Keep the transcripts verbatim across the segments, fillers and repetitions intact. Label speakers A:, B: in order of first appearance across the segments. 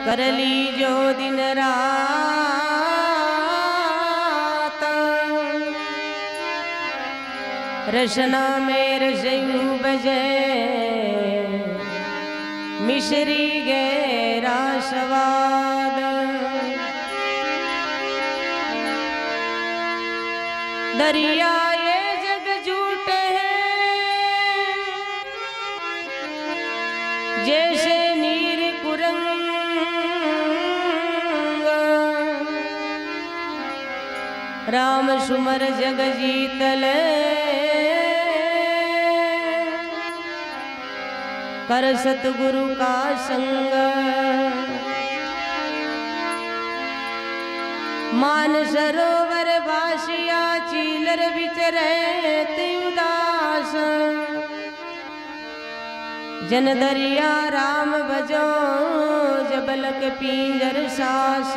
A: कर ली जो दिन रात रसना में रसयू बजे मिश्री गहरा स्वाद दरिया ये जग झूठे हैं जैसे नीर कुरंग राम सुमर जग जीतल कर सतगुरु का संग मान सरोवर वासिया चीलर बिचरे उदास जन दरिया राम भजो जबलक पींजर सास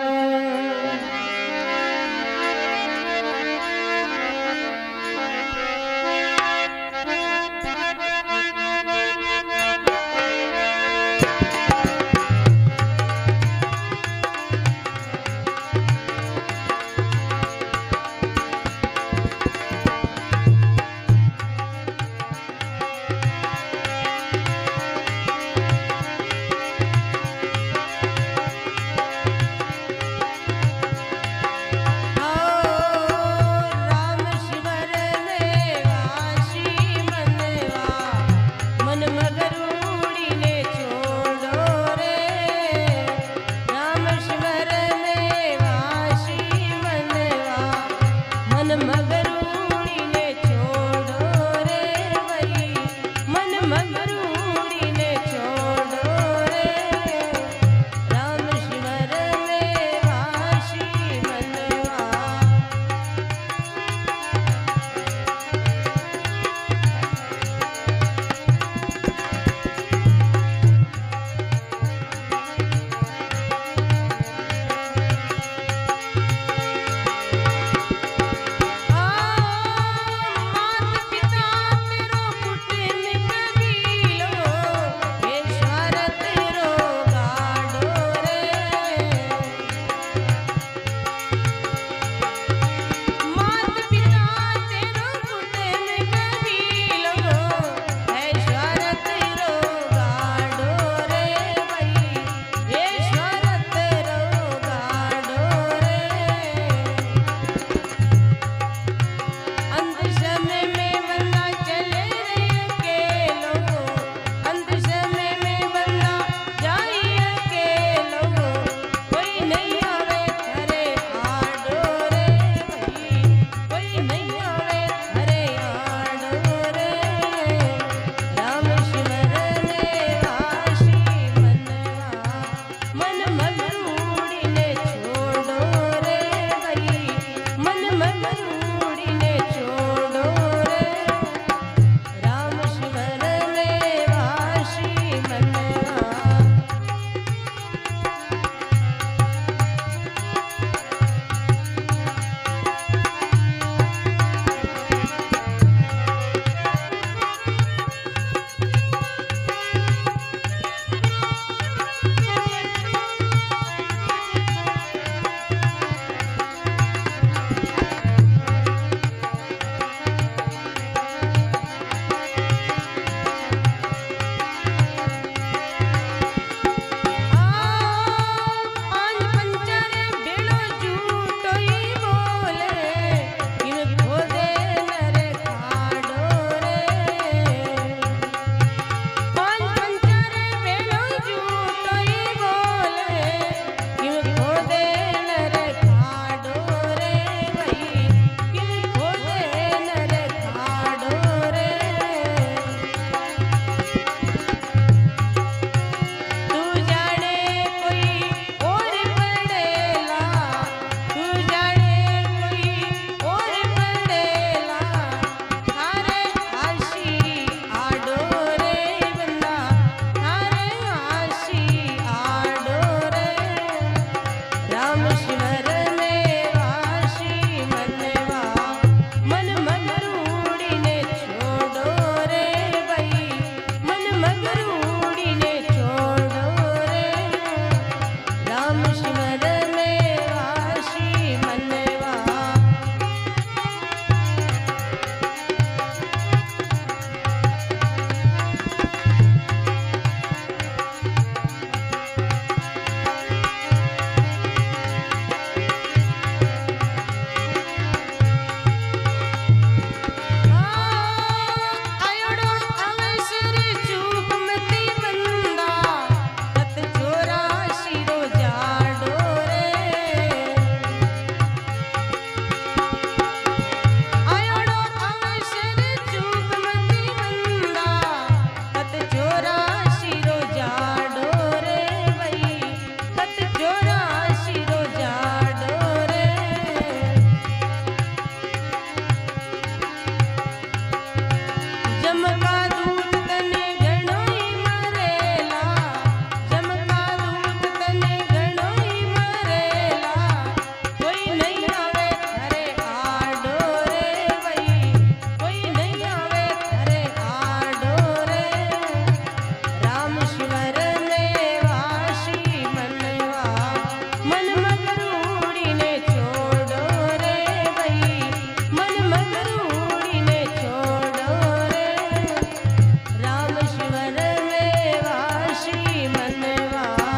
A: जमका दूत तने घणोई मरेला, जमका दूत तने घणोई मरेला, कोई नहीं आवे थारे आडो रे भई, कोई नहीं आवे थारे आडो रे। राम शिवर में वासी मनवा, मन मगरूड़ी ने छोड़ो रे भई, मन मगरूड़ी ने छोड़ो रे। राम शिवर में वासी मनवा।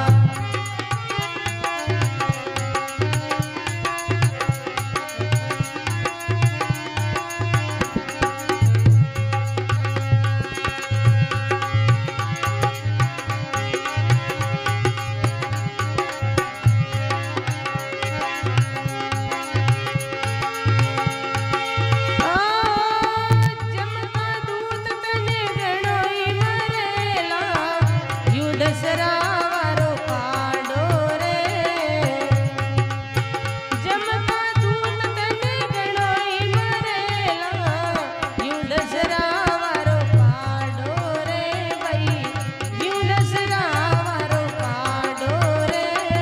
A: जमका दूत तने घणोई मरेला, यू दसरा वारो पाडो रे। जमका दूत तने घणोई मरेला, यू दसरा वारो पाडो रे भई, यू दसरा वारो पाडो रे।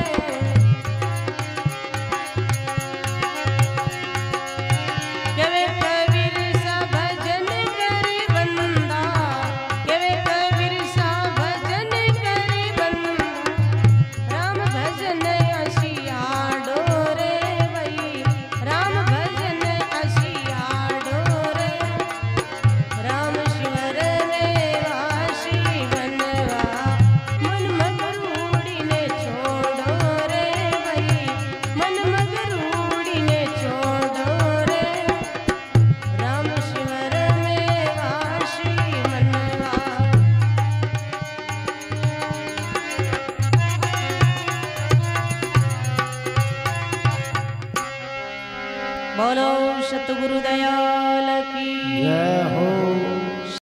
A: केवे कबीर सा भजन करे बंदा, केवे कबीर सा भजन करे बंदा, राम भजन असियाडो रे भई, राम भजन असियाडो रे। राम शिवर में वासी बनवा, मन मगरूड़ी ने छोड़ो रे भई, मन मगरूड़ी ने छोड़ो रे। राम शिवर में वासी मनवा। बोलो सतगुरु दयाल की
B: जय हो।